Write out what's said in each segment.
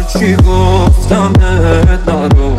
هرچی گفتمت نرو،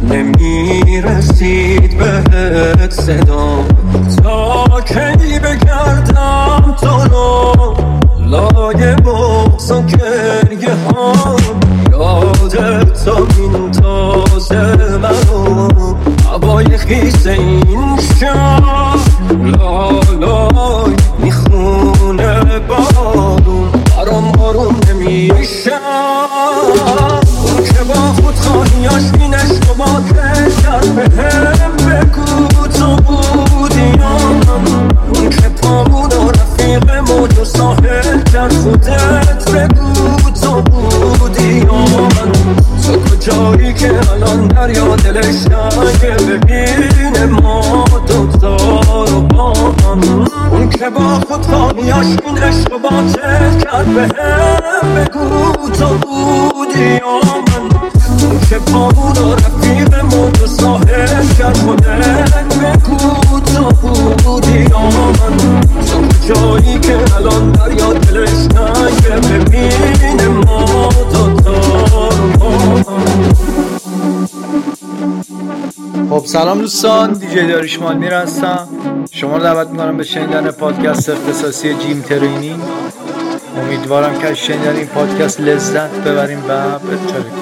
نمیرسید بهت صدام. تا کی بگردم تو رو لای بغض و گریه ها، یادت تا این تازه منو هوای خیس این شهر لالای میخونه بارون، برام آروم نمیشه. اون که با خودخواهیاش این عشق با کرد بهم بگو تو بودی یا من. اون که پامون و رفیق موج و ساحل کرد خودت بگو تو بودی یا من. تو کجایی که الان دریا دلش نگه ببینه ما دوتا رو با هم. اون که با خودخواهیاش این عشق با کرد بهم بگو تو بودی یا من. اون که پامون و رفیق موج و ساحل کرد خودت بگو تو بودی یا من. تو کجایی که الان دریا دلش نگه ببینه ما دوتا رو با هم. خب سلام دوستان، دیجی داریوش هستم. شما رو دعوت میکنم به شنیدن پادکست اختصاصی جیم ترینینگ. امیدوارم که از شنیدن این پادکست لذت ببریم و بهتره.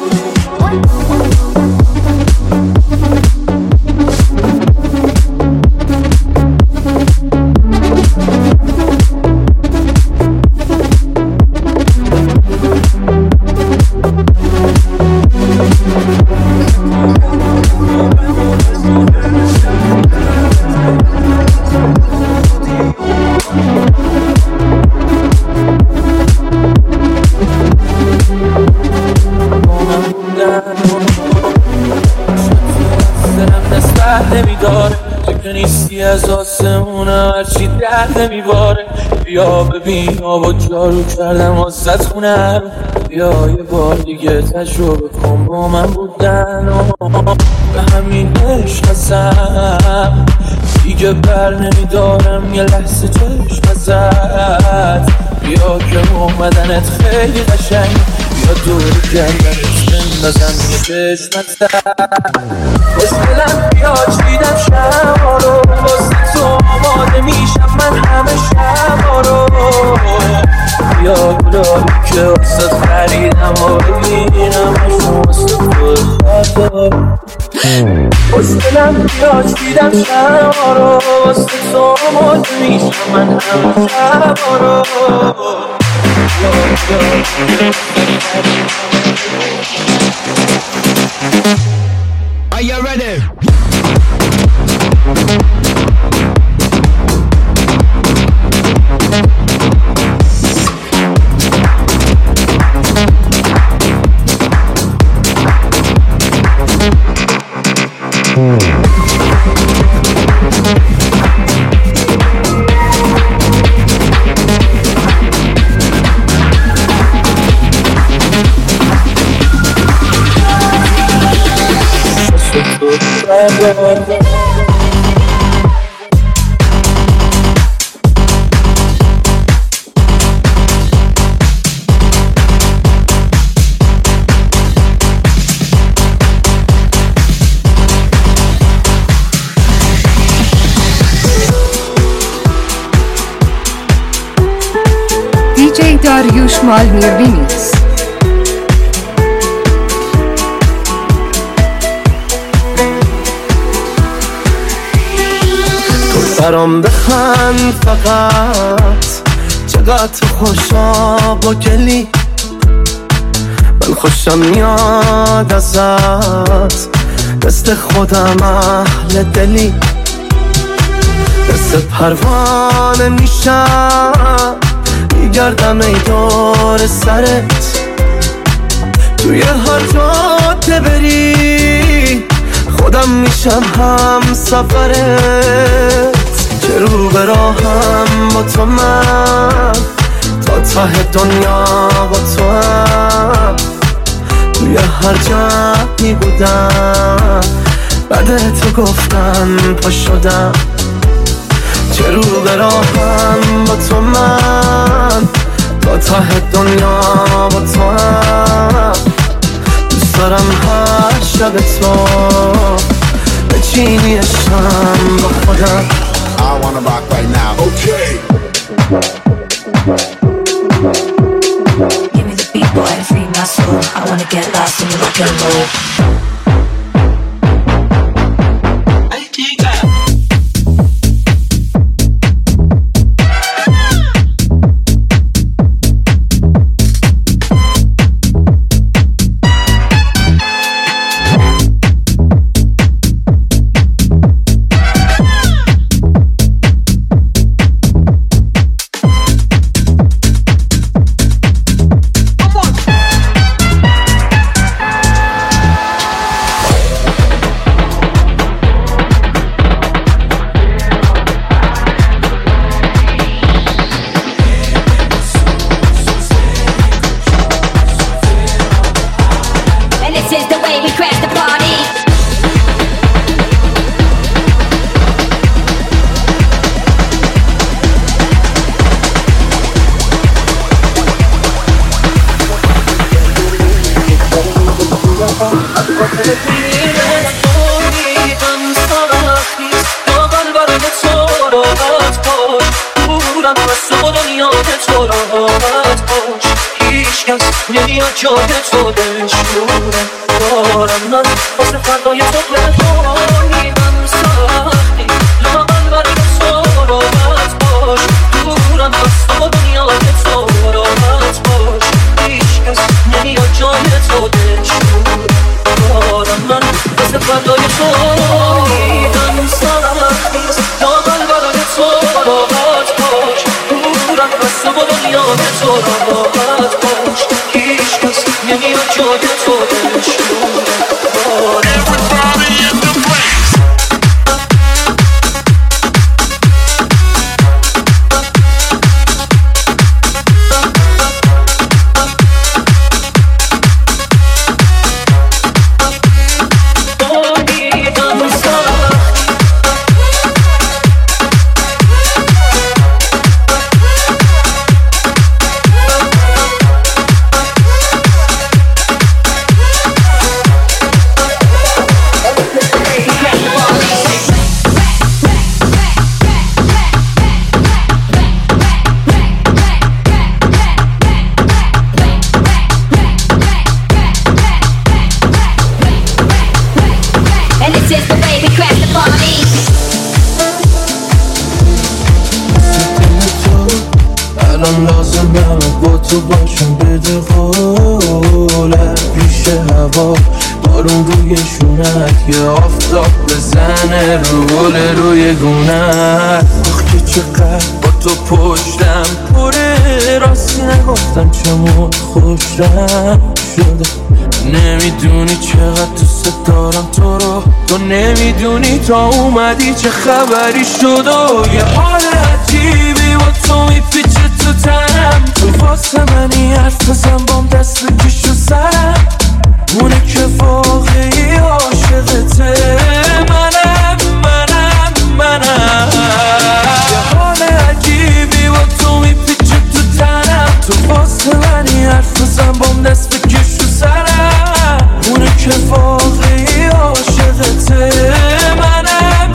نیستی از آسمون هرچی درد نمیباره. بیا ببین آبا جارو کردم واسه خونه رو. بیا یه بار دیگه تجربه کن با من بودن. به همین عشق ازم دیگه بر نمیدارم یه لحظه چشم ازت. بیا که اومدنت خیلی قشنگ، بیا دور گردنت بندازم یه چشمت. خوشگلم بیا چیدم شبا رو واسه تو آماده میشم من همه شبا رو. بیا گلایی که واسه خریدم و ببینمشون واسه خود خواهد. خوشگلم بیا چیدم شبا رو واسه تو آماده میشم من همه شبا رو. Are you ready? دیجی داریوش مالمیر ریمیکس. برام بخند فقط، چقدر خوشا با گلی. من خوشم میاد ازت، دست خودم اهل دلی. دست پروانه میشم میگردم ای دور سرت. توی هر جاده بری خودم میشم هم سفرت. که رو به راهم با تو من تا ته دنیا با تو هم. توی هر جایی بودم بعد تو گفتم پا شدم. که رو به راهم با تو من تا ته دنیا با تو هم. دارم هر شب تو بچینی عشقم با خودم. I wanna rock right now. Okay. Give me the beat, boy, free my soul. I wanna get lost in your rock and roll. جای تو دشوره دارم من واسه فردای تو بخونیدم سختی لاغل برای تو راحت باش دورم از تو دنیای تو راحت باش هیچ کس نمیاد جای تو دشوره دارم من واسه فردای تو بخونیدم سختی لاغل برای تو راحت باش دورم از تو دنیای تو راحت باش هیچ کس نمیاد جای تو دشوره Everybody in the place. تو باشم بده قوله پیش هوا بارون روی شونت یه آفتاب بزنه روی گونت آخ که چقدر با تو پشتم پره راستی نگفتم چمون خوشم شده نمیدونی چقدر دوست دارم تو رو تو نمیدونی تا اومدی چه خبری شد و یه حال عجیبی با تو میپیچه تو تنم تو واسه منی حرف بزن بام دست بکش و سرم اونه که واقعی عاشقته منم یه حال عجیبی با تو میپیچه تو تنم تو واسه منی حرف بزن بام دست بکش و سرم اونه که واقعی عاشقته منم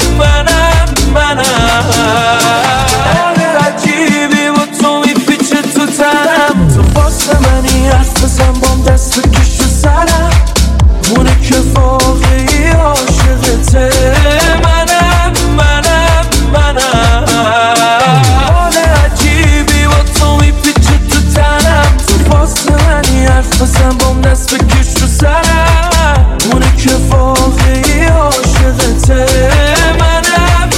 حال عجیبی با تو میپیچه تو تنم تو واسه منی حرف بزن بام دست بکش و سرم اونه که واقعی عاشقته منم حال عجیبی با تو میپیچه تو تنم تو واسه منی حرف بزن بام دست بکش و سرم اونه که واقعی عاشقته منم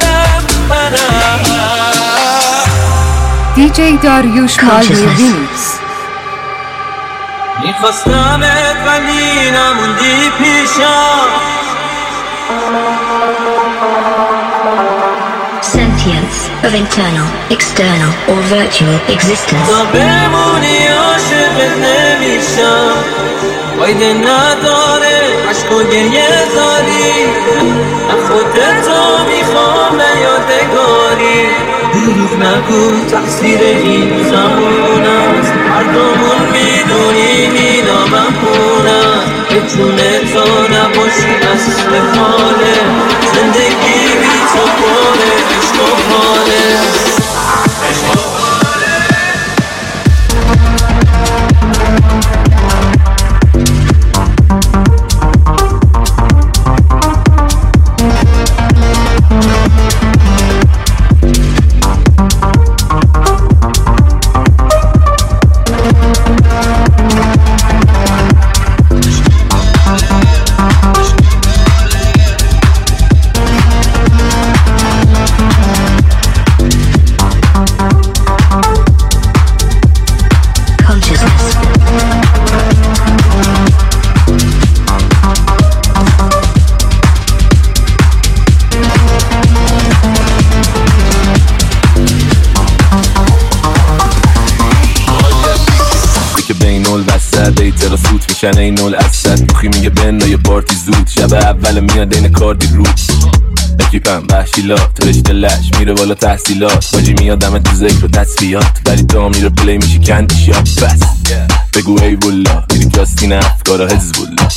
DJ داریوش مالمی ریمیکس. میخواستمت ولی نموندی پیشم Sentience of internal, external or virtual existence. تا بمونی عاشقت نمیشم فایده نداره عشق و گریه زاری من خودتو میخوام به یادگاری دروغ نگو تقصیر این زمان است هر دومون میدونی میدامم خونم به جون تو نباشی اصل حاله زندگی بی تو پاره عشق و حاله دیتر سوت میشن این نول اسد بخی میگه بنده یه پارتی زود شب اول میاد این کاردی رود اکیپم وحشیلات رشته لش میره بالا تحصیلات باجی میاد دمه تو ذکر و تصفیات ولی تا میره پلی میشی کندیشات بس بگو ای والله میری کاستین افکارا حزبالله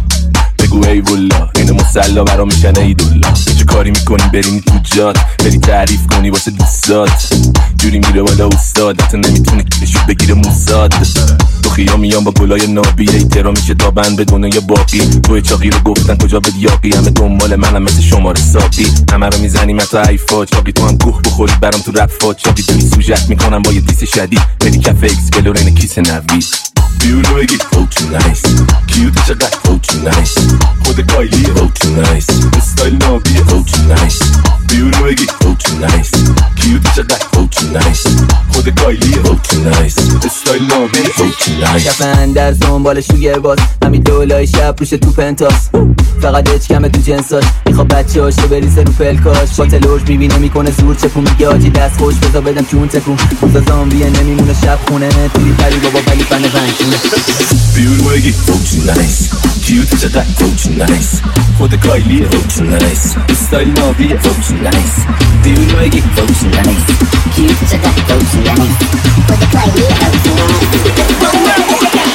بگو ای والله این مسلا برا میشن ای دولا چه کاری میکنی برینی تو جاد بری تعریف کنی واسه دوستات جوری میره بالا استاد حتی نمیتونه کشو بگیره موساد تو خیام میام با گلای نابی ایترا میشه تا بند بدونه یا باقی توی چاقی رو گفتن کجا بدی یاقی همه دنبال منم مثل شماره ساقی همه رو میزنیم حتی حیفا چاقی تو هم گوه بخوری برام تو رفا چاقی توی سوژت میکنم با یه دیس شدید بری کف اکس کلورین کیس نوید بیولو بگی oh too nice کیوت چقدر oh too nice خود کایلی oh too nice استایل نابیه oh too nice بیولو بگی oh too nice کیوت چقدر oh too nice خود کایلی oh too nice استایل نابیه oh too nice کفن در دنبال شوگر باز همین دولای شب روش تو پنتاس فقط اچکمه تو جنساش میخواد بچه هاشو بریزه رو پلکاش با تلوش میبینه میکنه زور چپون میگه آجی دست خوش بذار بدم چون تکون روزا زامبیه نمیمونه شب خونه توی پری بابا ولی فن رنگونه بیولو بگی oh too nice کیوت چقدر oh too nice خود کایلی oh too nice استایل نابیه oh too nice بیولو بگی oh too nice کیوت چقدر oh too nice خود کایلی oh too nice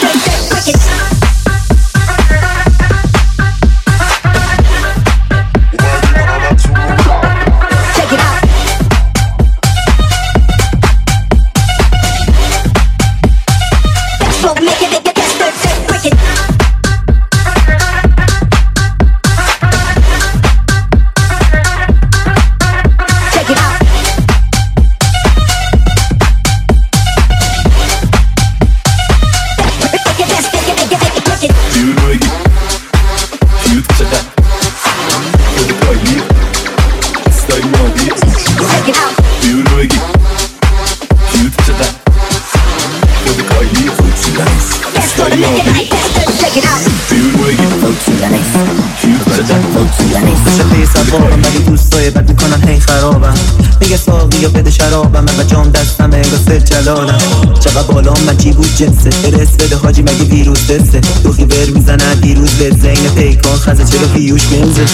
میگه ساقی یا بده شرابم من بجام دستم انگاه جلالم چقدر بالام من چی بود جنسه برس بده حاجی مگه ویروس دسته دوخی بر میزنن دیروز به زین پیکان خزه چرا پیوش بنزه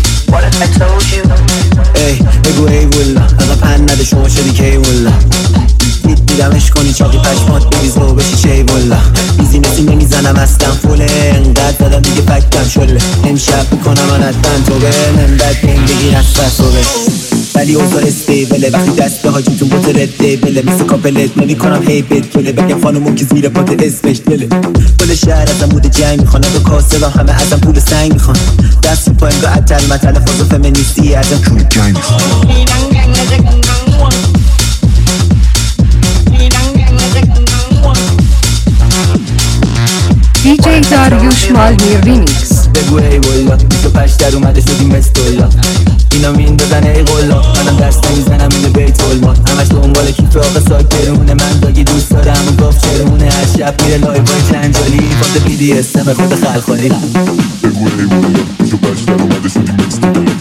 ای بگو ای والله اقا پن نده شما شدی کی والله دیدمش کنی چاقی پشمات بریز و بشی شی والله بیزی نسی نمیزنم اصلا فوله انقدر دادم دیگه پکتم شله امشب میکنم من حتما تو به نمبت بین بگیر از فصوبه ولی اوزار استیبله وقتی دست به حاجیتون بوت رده بله مثل کاپلت نمیکنم هی بد بله بگم خانمون که زیر پات اسمش دله کل شهر ازم بود جنگ میخوانه دو کاسه و همه ازم پول سنگ میخوان دست رو پایم گاه اتل متل فاز فمینیستی ازم کول گنگ میخوان DJ داریوش مالمیر ریمیکس بگو ای والا 25 در اومده شدیم استولا اینا میندازن ای قلا منم دست نمیزنم اینو بیت المال همش دنبال کیف آقا ساکرونه من داگی دوست دارم و گفت چرونه هر شب میره لایو های جنجالی فاده پی دی اسم خود خلخالی بگو ای والا 25 در اومده شدیم استولا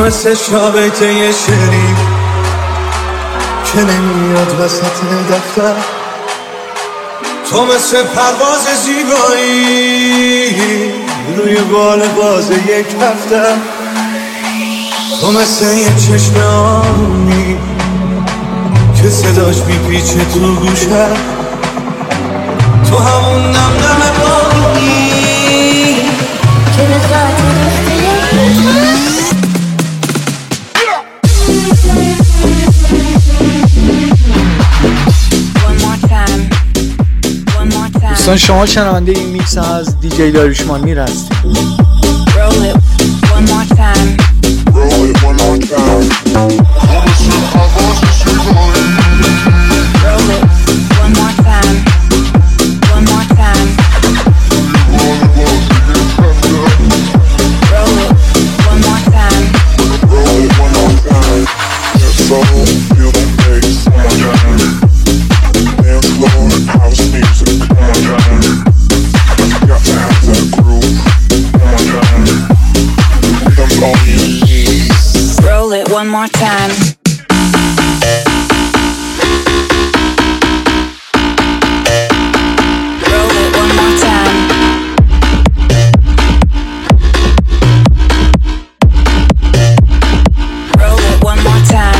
مثل شابیت یه شعری که نمیاد وسط دفتر، تو مثل پرواز زیبایی روی بال باز یک هفته، تو مثل یه چشم آمی که صداش میپیچه تو گوشه، تو همون نم نم بارونی که به خاطر دوستان شما شنونده این میکس از دیجی داریوشمال میر هستید. One more time. Roll it one more time. Roll it one more time.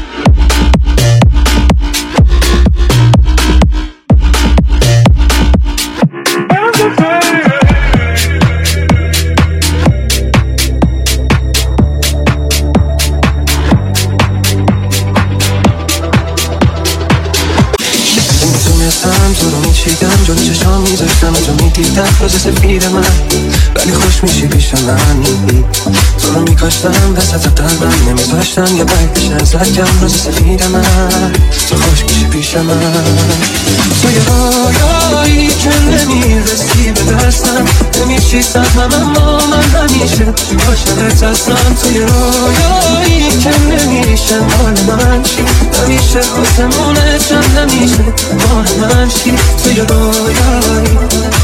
تو رو میچیدم جلو چشام میذاشتم تو میدیدم روز سفید من، ولی خوش میشی پیش من، تو رو میکاشتم وسط قلبم نمیذاشتم یه برگ بشه از لکم روز سفید من، تو خوش میشی پیش من، تو یه رویایی که نمیرسی به دستم، نمیشی سهمم اما من همیشه عاشقت هستم، تو یه رویایی که نمیشه مال من چی، همیشه آسمونه چند نمیشه مال من چی، تو یه رویایی،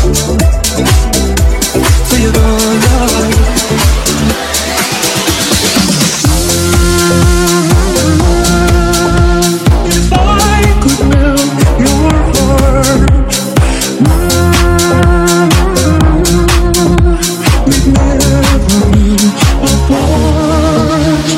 تو یه رویایی. If I could melt your heart, we'd never be apart.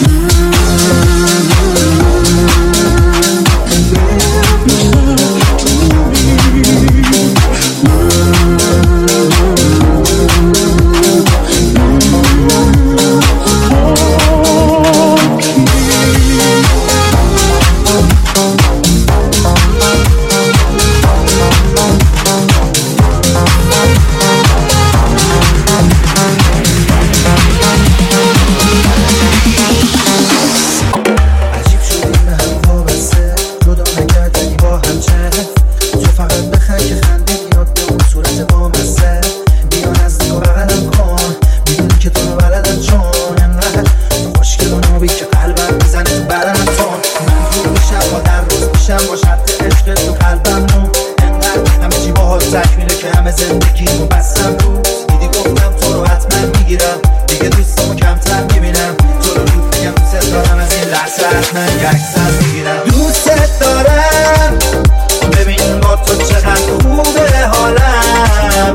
دوست دارم ببین با تو چقدر خوبه حالم،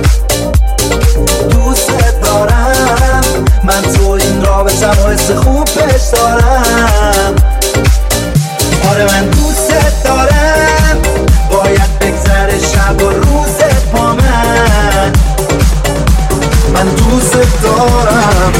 دوست دارم من تو این رابطم و حس خوب پیش دارم، آره من دوست دارم باید بگذره شب و روزت با من دوست دارم.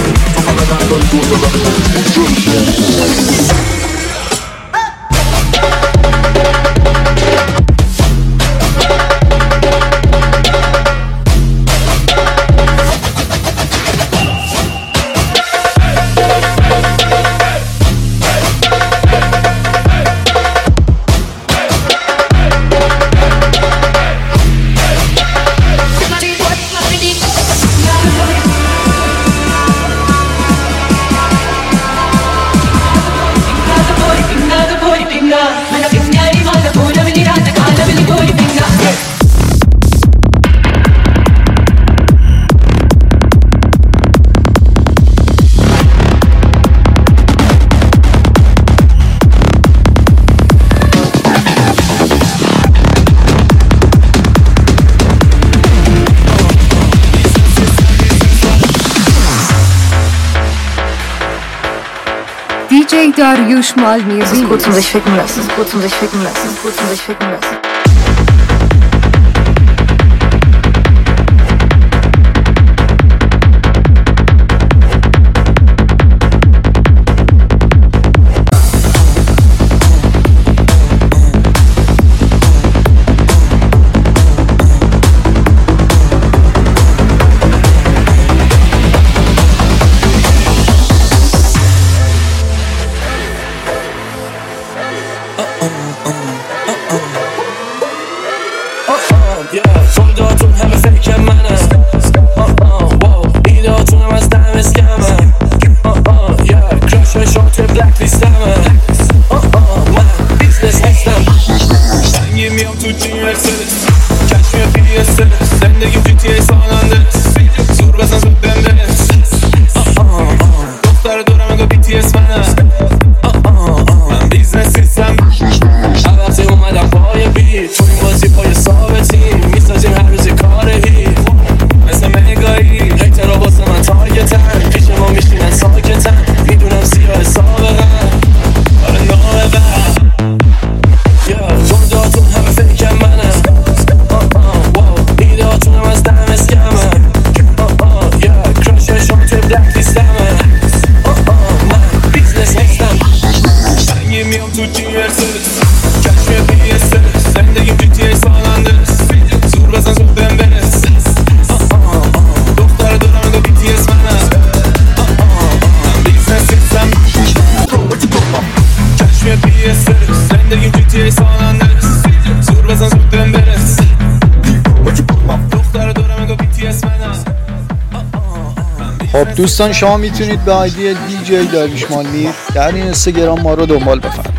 DJ Dariush Malmir Es ist gut zum sich ficken lassen, es ist gut zum sich ficken lassen, es ist gut zum sich ficken lassen. فرداتون همه فکر منه ایداتون هم از دم اسکمه کراش شات بلک لیستمه من بیزنس هستم سنگی میام تو جی مرسدس کشم پی استرس زندگیم جی تی ای ساناندرس زور بزن زود بهم برس دختر دورم اگه بی تی اس منه من بیزنس هستم وقتی اومدم پای بیت تو این بازی پای ثابتیم میسازیم هر روزی کارهی مثل مگایی هیترها واسه من تارگتن پیش ما میشینن ساکتن میدونم سیاه سابقن آره نابقن فرداتون همه فکر منه ایداتون هم از دم اسکمه کراش شام توی بلک لیستمه من بیزنس هستم سنگی میام تو جی مرسدس کشم پی استرس زندگیم جی تی ای ساناندرس زور بزن زود بهم برس دختر دورم اگه بی تی اس منه من بیزنس هستم کشم پی استرس زندگیم جی تی ای ساناندرس زور بزن زود بهم برس دختر دورم اگه بی تی اس منه. خب دوستان شما میتونید به آیدی DJ داریوش مالمیر در این اینستاگرام ما رو دنبال بفرمایید.